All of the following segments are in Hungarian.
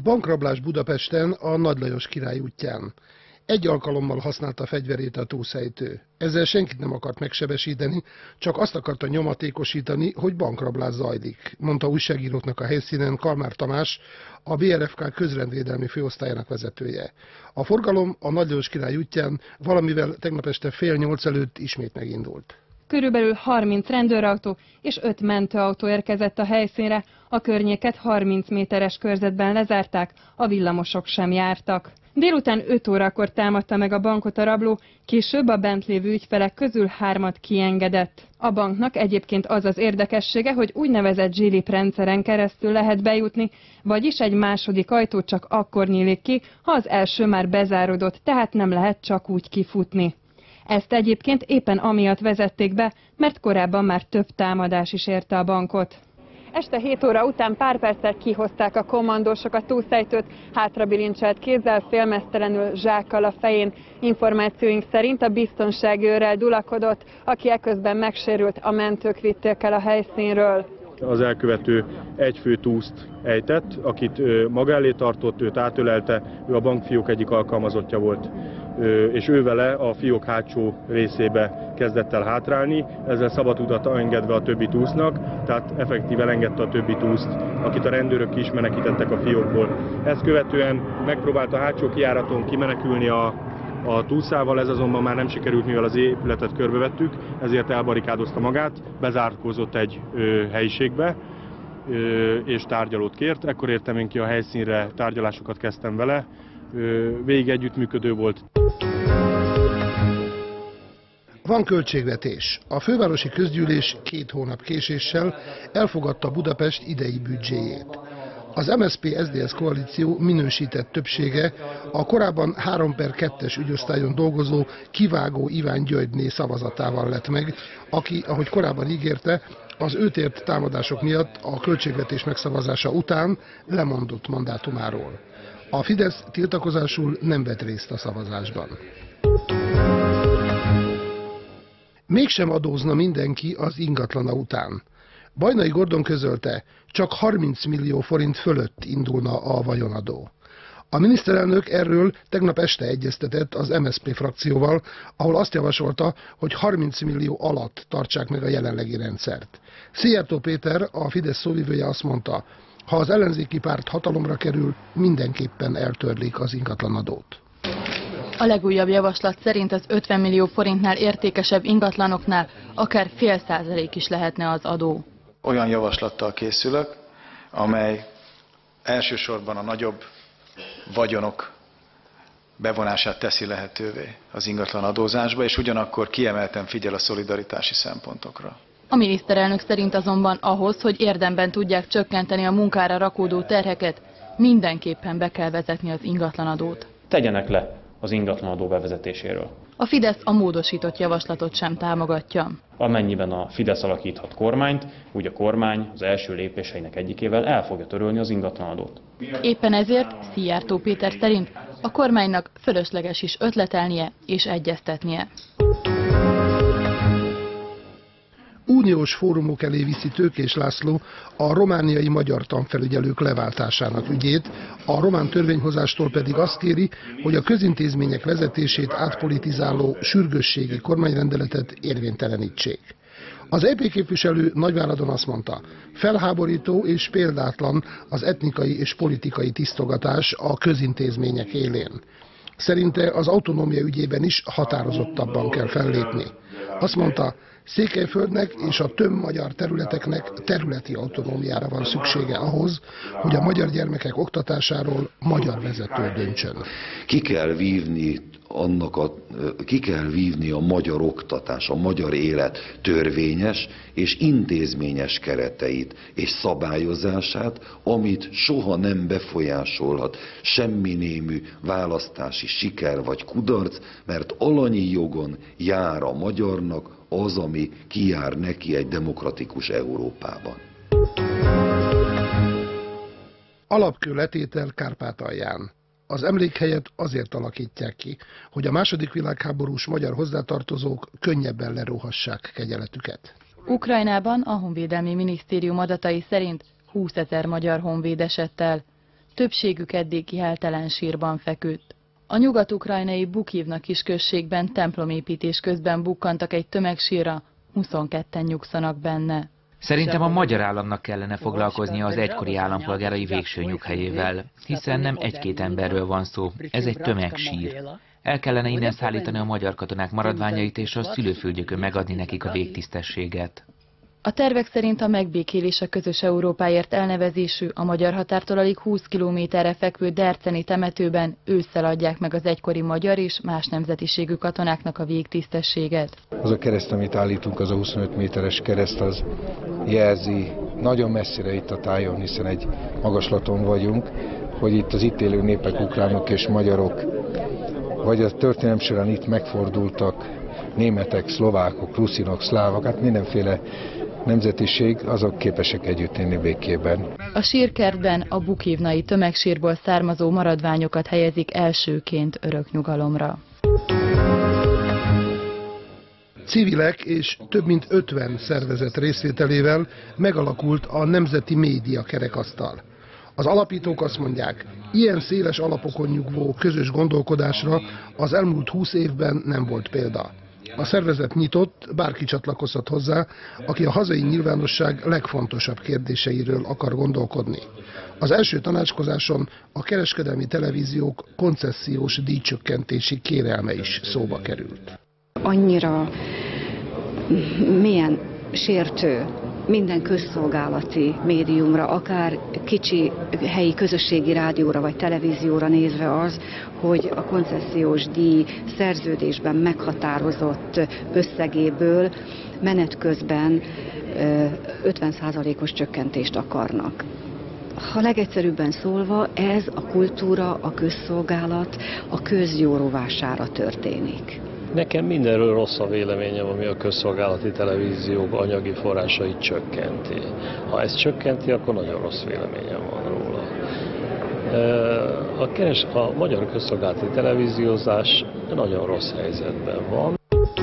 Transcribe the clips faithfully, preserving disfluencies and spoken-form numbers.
Bankrablás Budapesten a Nagy Lajos Király útján. Egy alkalommal használta a fegyverét a túlszejtő. Ezzel senkit nem akart megsebesíteni, csak azt akarta nyomatékosítani, hogy bankrablás zajlik, mondta újságíróknak a helyszínen Kalmár Tamás, a bé er ef ká közrendvédelmi főosztályának vezetője. A forgalom a Nagy Lajos Király útján valamivel tegnap este fél nyolc előtt ismét megindult. Körülbelül harminc rendőrautó és öt mentőautó érkezett a helyszínre, a környéket harminc méteres körzetben lezárták, a villamosok sem jártak. Délután öt órakor támadta meg a bankot a rabló, később a bent lévő ügyfelek közül hármat kiengedett. A banknak egyébként az az érdekessége, hogy úgynevezett zsilip rendszeren keresztül lehet bejutni, vagyis egy második ajtó csak akkor nyílik ki, ha az első már bezáródott, tehát nem lehet csak úgy kifutni. Ezt egyébként éppen amiatt vezették be, mert korábban már több támadás is érte a bankot. Este hét óra után pár perccel kihozták a kommandósok a túlszejtőt, hátrabilincselt kézzel, félmeztelenül zsákkal a fején. Információink szerint a biztonsági őrrel dulakodott, aki eközben megsérült, a mentők vitték el a helyszínről. Az elkövető egy fő túszt ejtett, akit maga elé tartott, őt átölelte, ő a bankfiók egyik alkalmazottja volt, és ő vele a fiók hátsó részébe kezdett el hátrálni, ezzel szabad utat engedve a többi túsznak, tehát effektíven engedte a többi túszt, akit a rendőrök is menekítettek a fiókból. Ezt követően megpróbált a hátsó kijáraton kimenekülni a, a túszával, ez azonban már nem sikerült, mivel az épületet körbevettük, ezért elbarikádozta magát, bezárkózott egy ö, helyiségbe, ö, és tárgyalót kért. Ekkor értem én ki a helyszínre, tárgyalásokat kezdtem vele, ö, végig együttműködő volt. Van költségvetés. A fővárosi közgyűlés két hónap késéssel elfogadta Budapest idei büdzséjét. Az em es zé pé es zé dé es koalíció minősített többsége a korábban három per kettes ügyosztályon dolgozó Kivágó Iván Györgyné szavazatával lett meg, aki, ahogy korábban ígérte, az őt ért támadások miatt a költségvetés megszavazása után lemondott mandátumáról. A Fidesz tiltakozásul nem vett részt a szavazásban. Mégsem adózna mindenki az ingatlana után. Bajnai Gordon közölte, csak harminc millió forint fölött indulna a vagyonadó. A miniszterelnök erről tegnap este egyeztetett az em es zé pé frakcióval, ahol azt javasolta, hogy harminc millió alatt tartsák meg a jelenlegi rendszert. Szijjártó Péter, a Fidesz szóvivője azt mondta, ha az ellenzéki párt hatalomra kerül, mindenképpen eltörlik az ingatlanadót. A legújabb javaslat szerint az ötven millió forintnál értékesebb ingatlanoknál akár fél százalék is lehetne az adó. Olyan javaslattal készülök, amely elsősorban a nagyobb vagyonok bevonását teszi lehetővé az ingatlan adózásba, és ugyanakkor kiemelten figyel a szolidaritási szempontokra. A miniszterelnök szerint azonban ahhoz, hogy érdemben tudják csökkenteni a munkára rakódó terheket, mindenképpen be kell vezetni az ingatlanadót. Tegyenek le az ingatlanadó bevezetéséről. A Fidesz a módosított javaslatot sem támogatja. Amennyiben a Fidesz alakíthat kormányt, úgy a kormány az első lépéseinek egyikével el fogja törölni az ingatlanadót. Éppen ezért Szijjártó Péter szerint a kormánynak fölösleges is ötletelnie és egyeztetnie. Uniós fórumok elé viszi Tőkés László a romániai magyar tanfelügyelők leváltásának ügyét, a román törvényhozástól pedig azt kéri, hogy a közintézmények vezetését átpolitizáló sürgősségi kormányrendeletet érvénytelenítsék. Az é pé képviselő Nagyváradon azt mondta, felháborító és példátlan az etnikai és politikai tisztogatás a közintézmények élén. Szerinte az autonómia ügyében is határozottabban kell fellépni. Azt mondta, Székelyföldnek és a több magyar területeknek területi autonómiára van szüksége ahhoz, hogy a magyar gyermekek oktatásáról magyar vezető döntsön. Ki kell vívni annak a, ki kell vívni a magyar oktatás, a magyar élet törvényes és intézményes kereteit és szabályozását, amit soha nem befolyásolhat semmi némű választási siker vagy kudarc, mert alanyi jogon jár a magyarnak az, ami kijár neki egy demokratikus Európában. Alapkő letétel Kárpátalján. Az emlékhelyet azért alakítják ki, hogy a második világháborús magyar hozzátartozók könnyebben leróhassák kegyeletüket. Ukrajnában a Honvédelmi Minisztérium adatai szerint húszezer magyar honvéd esett el. többségük eddig hiheltelen sírban feküdt. A nyugat-ukrajnai Bukivna kisközségben templomépítés közben bukkantak egy tömegsírra, huszonketten nyugszanak benne. Szerintem a magyar államnak kellene foglalkoznia az egykori állampolgárai végső nyughelyével, hiszen nem egy-két emberről van szó, ez egy tömegsír. El kellene innen szállítani a magyar katonák maradványait és a szülőföldjükön megadni nekik a végtisztességet. A tervek szerint a megbékélés a közös Európáért elnevezésű, a magyar határtól alig húsz kilométerre fekvő Derceni temetőben ősszel adják meg az egykori magyar és más nemzetiségű katonáknak a végtisztességet. Az a kereszt, amit állítunk, az a huszonöt méteres kereszt, az jelzi nagyon messzire itt a tájon, hiszen egy magaslaton vagyunk, hogy itt az itt élő népek, ukránok és magyarok, vagy a történelem során itt megfordultak németek, szlovákok, ruszinok, szlávok, hát mindenféle nemzetiség, azok képesek együtt élni békében. A sírkertben a bukivnai tömegsírból származó maradványokat helyezik elsőként örök nyugalomra. Civilek és több mint ötven szervezet részvételével megalakult a Nemzeti Média Kerekasztal. Az alapítók azt mondják, ilyen széles alapokon nyugvó közös gondolkodásra az elmúlt húsz évben nem volt példa. A szervezet nyitott, bárki csatlakozhat hozzá, aki a hazai nyilvánosság legfontosabb kérdéseiről akar gondolkodni. Az első tanácskozáson a kereskedelmi televíziók koncesziós díjcsökkentési kérelme is szóba került. Annyira milyen sértő minden közszolgálati médiumra, akár kicsi helyi közösségi rádióra vagy televízióra nézve az, hogy a koncesziós díj szerződésben meghatározott összegéből menet közben ötven százalékos csökkentést akarnak. Ha legegyszerűbben szólva, ez a kultúra, a közszolgálat, a közjó rovására történik. Nekem mindenről rossz a véleményem, ami a közszolgálati televíziók anyagi forrásait csökkenti. Ha ezt csökkenti, akkor nagyon rossz véleményem van róla. A, keres, a magyar közszolgálati televíziózás nagyon rossz helyzetben van.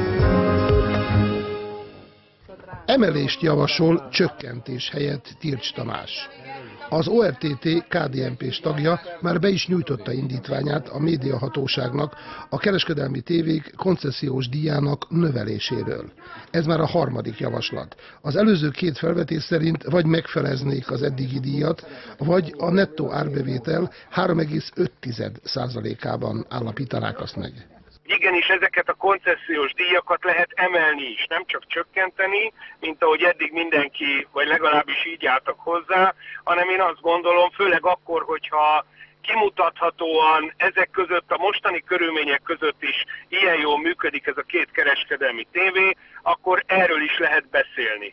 Emelést javasol csökkentés helyett Tircs Tamás. Az o er té té ká dé en pés tagja már be is nyújtotta indítványát a médiahatóságnak a kereskedelmi tévék koncesziós díjának növeléséről. Ez már a harmadik javaslat. Az előző két felvetés szerint vagy megfeleznék az eddigi díjat, vagy a nettó árbevétel három egész öt százalékában állapítanák azt meg. Igenis, ezeket a koncesziós díjakat lehet emelni is, nem csak csökkenteni, mint ahogy eddig mindenki, vagy legalábbis így álltak hozzá, hanem én azt gondolom, főleg akkor, hogyha kimutathatóan ezek között, a mostani körülmények között is ilyen jól működik ez a két kereskedelmi tévé, akkor erről is lehet beszélni.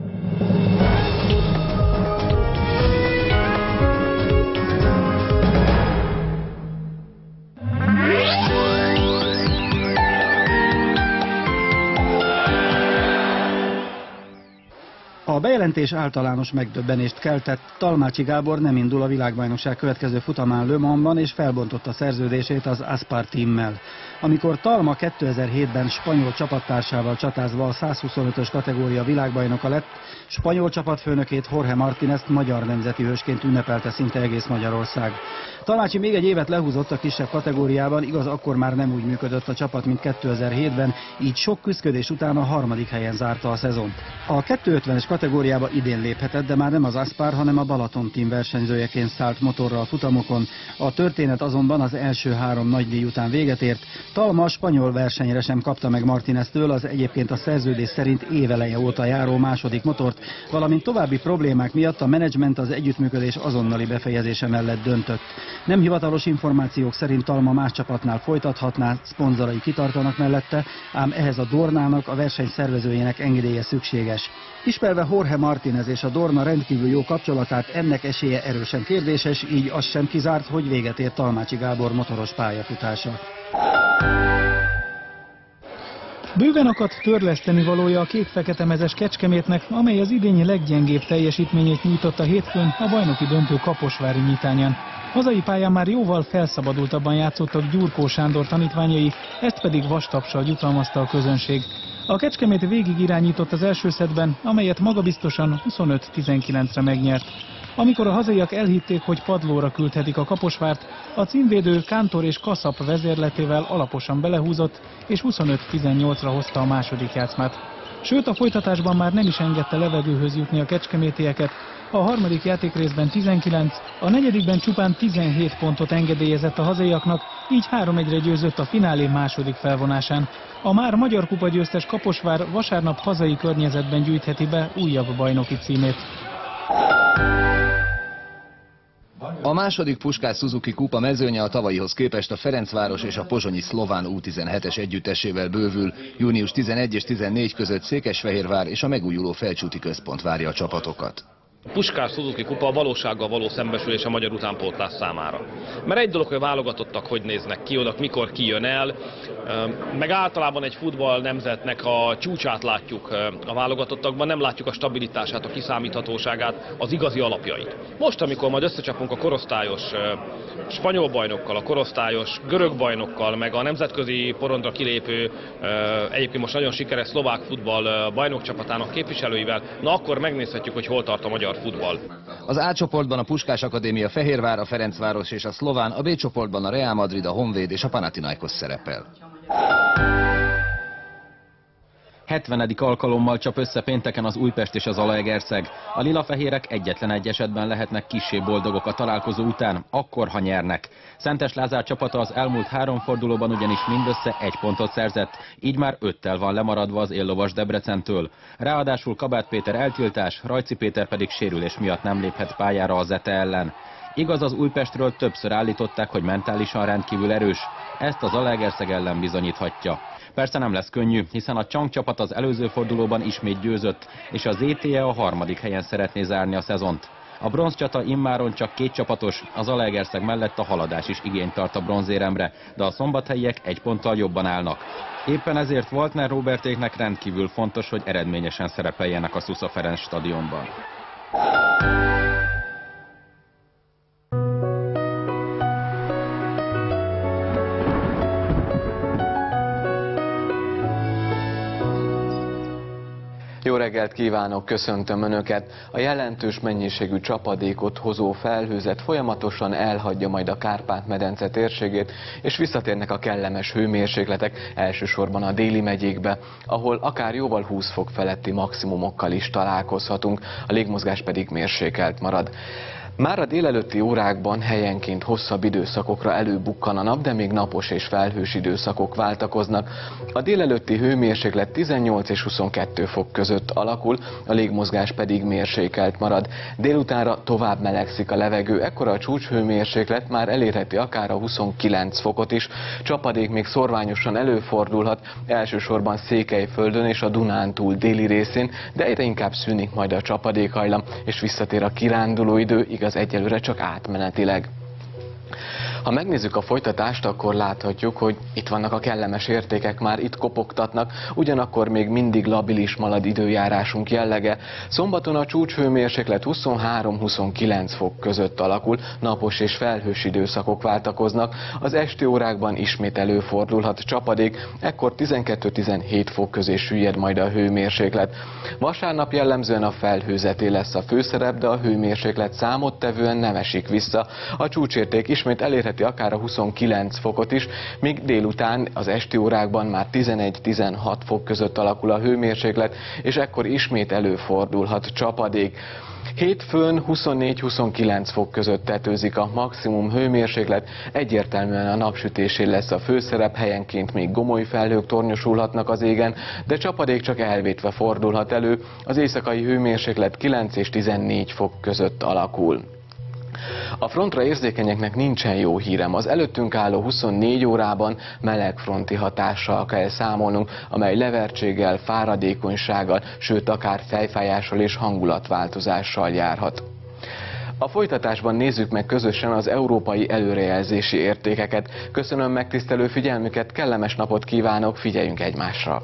A bejelentés általános megdöbbenést keltett. Talmácsi Gábor nem indul a világbajnokság következő futamán Le Mansban, és felbontotta szerződését az Aspar Teammel. Amikor Talma kétezer-hétben spanyol csapattársával csatázva a százhuszonötös kategória világbajnoka lett, spanyol csapatfőnökét, Jorge Martínezt magyar nemzeti hősként ünnepelte szinte egész Magyarország. Talmácsi még egy évet lehúzott a kisebb kategóriában, igaz, akkor már nem úgy működött a csapat, mint kétezer-hétben, így sok küszködés után a harmadik helyen zárta a szezont. A kétszázötvenes kategóriába idén léphetett, de már nem az Aspar, hanem a Balaton Team versenyzőjeként szállt motorral a futamokon. A történet azonban az első három nagydíj után véget ért. Talma a spanyol versenyre sem kapta meg Martíneztől az egyébként a szerződés szerint éveleje óta járó második motort, valamint további problémák miatt a menedzsment az együttműködés azonnali befejezése mellett döntött. Nem hivatalos információk szerint Talma más csapatnál folytathatná, szponzorai kitartanak mellette, ám ehhez a Dornának, a verseny szervezőjének engedélye szükséges. Ismerve Jorge Martínez és a Dorna rendkívül jó kapcsolatát, ennek esélye erősen kérdéses, így az sem kizárt, hogy véget ért Talmácsi Gábor motoros pályafutása. Bőven akadt törleszteni valója a kék-fekete-mezes Kecskemétnek, amely az idényi leggyengébb teljesítményét nyújtotta hétfőn a bajnoki döntő kaposvári nyitányán. Hazai pályán már jóval felszabadultabban játszottak Gyurkó Sándor tanítványai, ezt pedig vastapssal jutalmazta a közönség. A Kecskemét végig irányított az első szettben, amelyet magabiztosan huszonöt tizenkilencre megnyert. Amikor a hazaiak elhitték, hogy padlóra küldhetik a Kaposvárt, a címvédő Kántor és Kaszap vezérletével alaposan belehúzott, és huszonöt tizennyolcra hozta a második játszmát. Sőt, a folytatásban már nem is engedte levegőhöz jutni a kecskemétieket. A harmadik játékrészben tizenkilenc, a negyedikben csupán tizenhét pontot engedélyezett a hazaiaknak, így három egyre győzött a finálé második felvonásán. A már Magyar Kupa győztes Kaposvár vasárnap hazai környezetben gyűjtheti be újabb bajnoki címét. A második Puskás Suzuki Kupa mezőnye a tavalyihoz képest a Ferencváros és a pozsonyi Szlován U tizenhetes együttesével bővül. június tizenegy és tizennégy között Székesfehérvár és a megújuló Felcsúti Központ várja a csapatokat. A Puskás Suzuki Kupa a valósággal való szembesülés a magyar utánpótlás számára. Mert egy dolog, hogy válogatottak hogy néznek ki, oda mikor kijön el, meg általában egy futball nemzetnek a csúcsát látjuk a válogatottakban, nem látjuk a stabilitását, a kiszámíthatóságát, az igazi alapjait. Most, amikor majd összecsapunk a korosztályos spanyol bajnokkal, a korosztályos görög bajnokkal, meg a nemzetközi porondra kilépő, egyébként most nagyon sikeres szlovák futball bajnokcsapatának képviselőivel, na akkor megnézhetjük, hogy hol tart a magyar futball. Az A csoportban a Puskás Akadémia Fehérvár, a Ferencváros és a Szlován, a B csoportban a Real Madrid, a Honvéd és a Panathinaikos szerepel. hetvenedik alkalommal csap össze pénteken az Újpest és az Zalaegerszeg. A lilafehérek egyetlen egy esetben lehetnek kissé boldogok a találkozó után, akkor, ha nyernek. Szentes Lázár csapata az elmúlt három fordulóban ugyanis mindössze egy pontot szerzett, így már öttel van lemaradva az éllovas Debrecentől. Ráadásul Kabát Péter eltiltás, Rajci Péter pedig sérülés miatt nem léphet pályára a Zete ellen. Igaz, az Újpestről többször állították, hogy mentálisan rendkívül erős, ezt az Zalaegerszeg ellen bizonyíthatja. Persze nem lesz könnyű, hiszen a Csang csapat az előző fordulóban ismét győzött, és a zé té e a harmadik helyen szeretné zárni a szezont. A bronzcsata immáron csak két csapatos, az Zalaegerszeg mellett a Haladás is igényt tart a bronzéremre, de a szombathelyiek egy ponttal jobban állnak. Éppen ezért Waltner Robertéknek rendkívül fontos, hogy eredményesen szerepeljenek a Szusza Ferenc stadionban. Jó reggelt kívánok, köszöntöm Önöket! A jelentős mennyiségű csapadékot hozó felhőzet folyamatosan elhagyja majd a Kárpát-medence térségét, és visszatérnek a kellemes hőmérsékletek, elsősorban a déli megyékbe, ahol akár jóval húsz fok feletti maximumokkal is találkozhatunk, a légmozgás pedig mérsékelt marad. Már a délelőtti órákban helyenként hosszabb időszakokra előbukkan a nap, de még napos és felhős időszakok váltakoznak. A délelőtti hőmérséklet tizennyolc és huszonkettő fok között alakul, a légmozgás pedig mérsékelt marad. Délutánra tovább melegszik a levegő, ekkor a csúcshőmérséklet már elérheti akár a huszonkilenc fokot is. Csapadék még szorványosan előfordulhat, elsősorban Székelyföldön és a Dunántúl déli részén, de egyre inkább szűnik majd a csapadékhajlam, és visszatér a kiránduló idő, igaz egyelőre csak átmenetileg. Ha megnézzük a folytatást, akkor láthatjuk, hogy itt vannak a kellemes értékek, már itt kopogtatnak, ugyanakkor még mindig labilis marad időjárásunk jellege. Szombaton a csúcshőmérséklet huszonhárom-huszonkilenc fok között alakul, napos és felhős időszakok váltakoznak, az esti órákban ismét előfordulhat csapadék, ekkor tizenkettő-tizenhét fok közé süllyed majd a hőmérséklet. Vasárnap jellemzően a felhőzeté lesz a főszerep, de a hőmérséklet számottevően nem esik vissza. A csúcsérték ismét elérheti akár a huszonkilenc fokot is, míg délután az esti órákban már tizenegy-tizenhat fok között alakul a hőmérséklet, és ekkor ismét előfordulhat csapadék. Hétfőn huszonnégy-huszonkilenc fok között tetőzik a maximum hőmérséklet, egyértelműen a napsütésé lesz a főszerep, helyenként még gomoly felhők tornyosulhatnak az égen, de csapadék csak elvétve fordulhat elő, az éjszakai hőmérséklet kilenc és tizennégy fok között alakul. A frontra érzékenyeknek nincsen jó hírem. Az előttünk álló huszonnégy órában meleg fronti hatással kell számolnunk, amely levertséggel, fáradékonysággal, sőt akár fejfájással és hangulatváltozással járhat. A folytatásban nézzük meg közösen az európai előrejelzési értékeket. Köszönöm megtisztelő figyelmüket, kellemes napot kívánok, figyeljünk egymásra!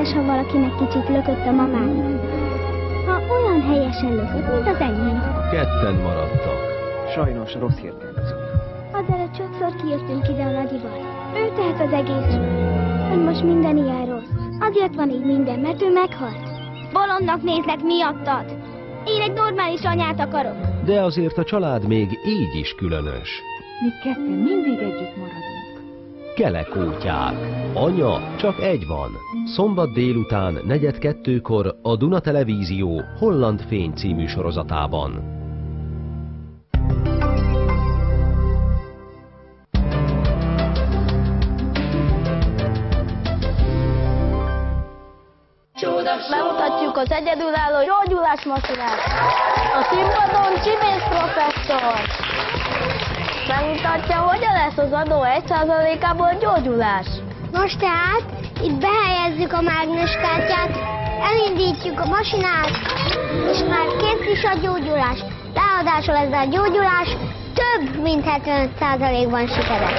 helyes, ha valakinek kicsit lökött a mamának. Ha olyan helyesen lökött, mint az enyém. Ketten maradtak. Sajnos rossz hírt kell közölni. Azelőtt sokszor kijöttünk ide a nagyival. Ő tehet az egészről, hogy most minden ilyen rossz. Azért van így minden, mert ő meghalt. Bolondnak néznek miattad. Én egy normális anyát akarok. De azért a család még így is különös. Mi ketten mindig együtt maradunk. Kelekótyák. Anya, csak egy van. Szombat délután negyed kettőkor a Duna Televízió Holland Fény című sorozatában. Bemutatjuk az egyedülálló gyógyulás masinát. A színpadon Csibész professzor. Megmutatja, hogyan lesz az adó egy százalékából gyógyulás. Most tehát itt behelyezzük a mágneskártyát, elindítjuk a masinát, és már kész is a gyógyulás. Ráadásul ez a gyógyulás több mint hetvenöt százalékban sikeres.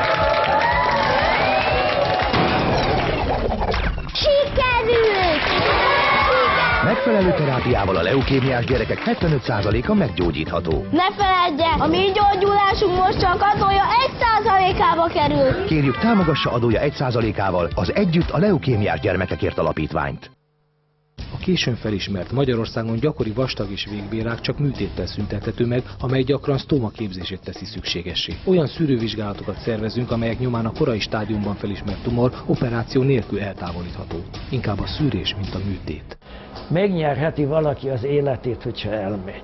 Sikerült! Megfelelő terápiával a leukémiás gyerekek hetvenöt százaléka meggyógyítható. Ne feledje, a mi gyógyulásunk most csak adója egy százalékába kerül. Kérjük, támogassa adója egy százalékával az Együtt a leukémiás gyermekekért alapítványt. A későn felismert, Magyarországon gyakori vastag és végbélrák csak műtéttel szüntethető meg, amely gyakran sztóma képzését teszi szükségessé. Olyan szűrővizsgálatokat szervezünk, amelyek nyomán a korai stádiumban felismert tumor operáció nélkül eltávolítható. Inkább a szűrés, mint a műtét. Megnyerheti valaki az életét, hogyha elmegy.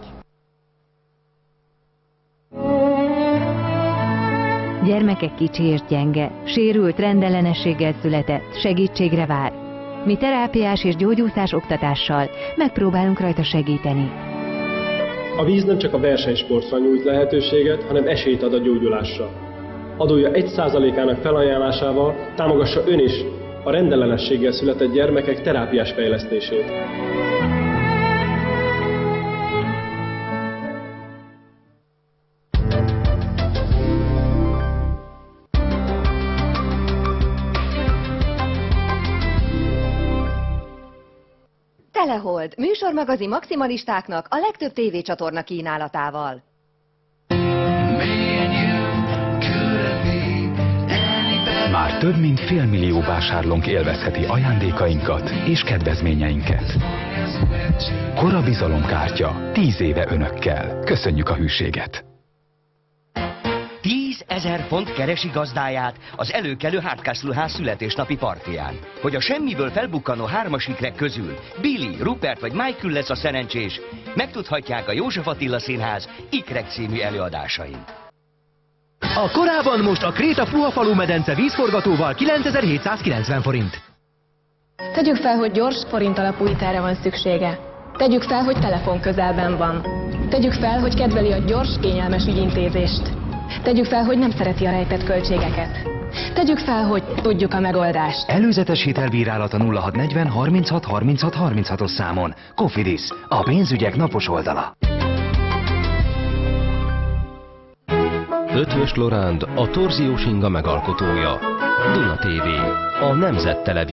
Gyermekek kicsi és gyenge, sérült, rendellenességgel született, segítségre vár. Mi terápiás és gyógyúszás oktatással megpróbálunk rajta segíteni. A víz nem csak a versenysportra nyújt lehetőséget, hanem esélyt ad a gyógyulásra. Adója egy százalékának felajánlásával támogassa ön is a rendellenességgel született gyermekek terápiás fejlesztését. Telehold, műsormagazin maximalistáknak a legtöbb tévécsatorna kínálatával. Már több mint félmillió vásárlónk élvezheti ajándékainkat és kedvezményeinket. Kora bizalomkártya, tíz éve önökkel. Köszönjük a hűséget! tízezer font keresi gazdáját az előkelő Hardcastle ház születésnapi partiján. Hogy a semmiből felbukkanó hármas ikrek közül Billy, Rupert vagy Michael lesz a szerencsés, megtudhatják a József Attila Színház Ikrek című előadásain. A korában most a Kréta Puhafalu medence vízforgatóval kilencezer-hétszázkilencven forint. Tegyük fel, hogy gyors, forint alapú hitelre van szüksége. Tegyük fel, hogy telefon közelben van. Tegyük fel, hogy kedveli a gyors, kényelmes ügyintézést. Tegyük fel, hogy nem szereti a rejtett költségeket. Tegyük fel, hogy tudjuk a megoldást. Előzetes hitelbírálata nulla hat negyven harminchat harminchat harminchatos számon. Cofidis, a pénzügyek napos oldala. Ötvös Loránd, a torziós inga megalkotója. Duna té vé, a Nemzet Televízió.